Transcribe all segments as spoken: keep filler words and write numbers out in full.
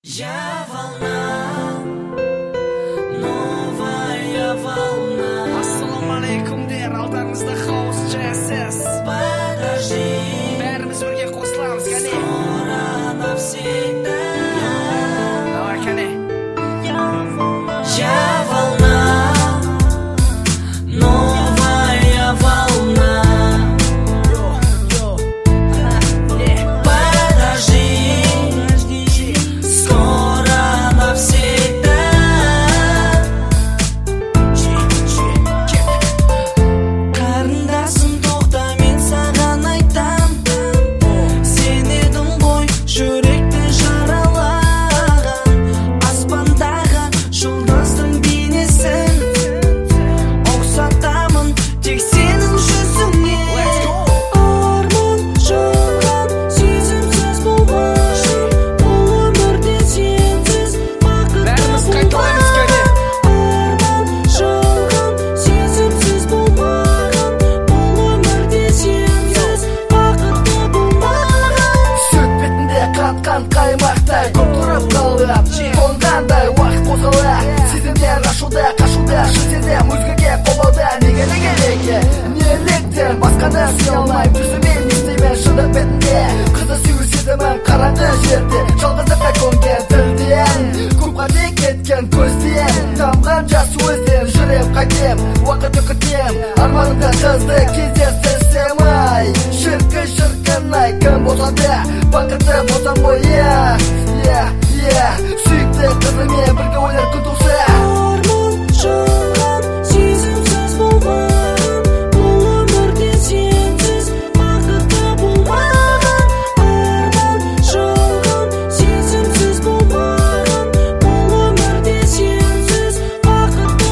Я волна, новая волна. Ассаламу алейкум дер, алдарыңызда хаус джесс. Подожди, бәріміз бірге қосыламыз, кәне. скоро навсегда. Давай, кәне. Я волна, новая волна. Қаймақтай көп тұрып қалып қонғандай уақыт қозғала сезімдер ашуда қашуда шетелден өзгеге қолауда неге неге неге неліктен басқаны сүйе алмаймын жүзімен не істеймін шындық бетінде қызды сүю сезімін қараңғы жерде жалғыздыққа көнген тілден көп қате кеткен көзден тамған жас өзден жүрем қайтем уақыт өкітем арманымда қызды кездестірсем ай шіркін шіркін ай кім болса да бақытты болсам ғой иә иә иә сүйікті қызымен бірге ойнар күн туса арман жалған сезімсіз болмаған бұл өмірде сенсіз бақытты болмаған арман жалған сезімсіз болмаған бұл өмірде сенсіз бақытты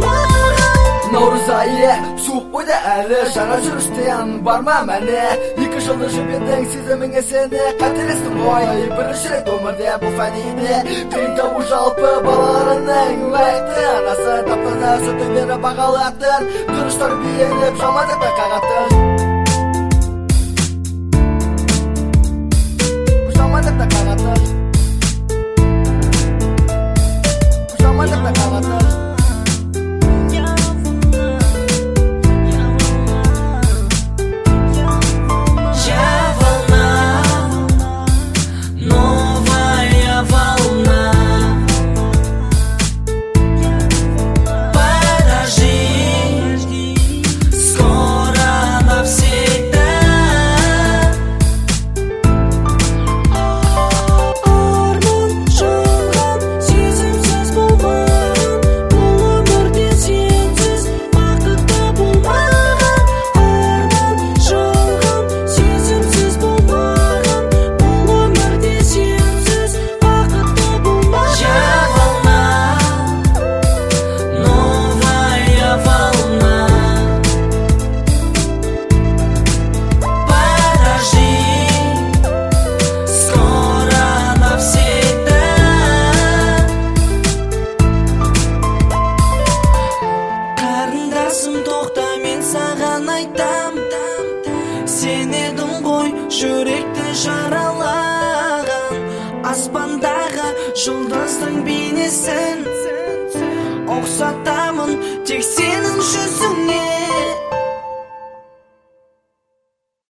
болмаған наурыз айы суық ойда әлі жаңа жүрістен бар ма мәне екі жылды жібердің сезіміңе сені қателестің ғой бірінші рет өмірде бұл фәниде қиын табу жалпы балаларының лайықты анасы таптана сүті беріп бағалатын дұрыс тәрбиелеп жамандық қағатын жамандық қағатын жамандық қағатын тоқта мен саған айтам сен едің ғой жүректі жаралаған аспандағы жұлдыздың бейнесін ұқсатамын тек сенің жүзіңе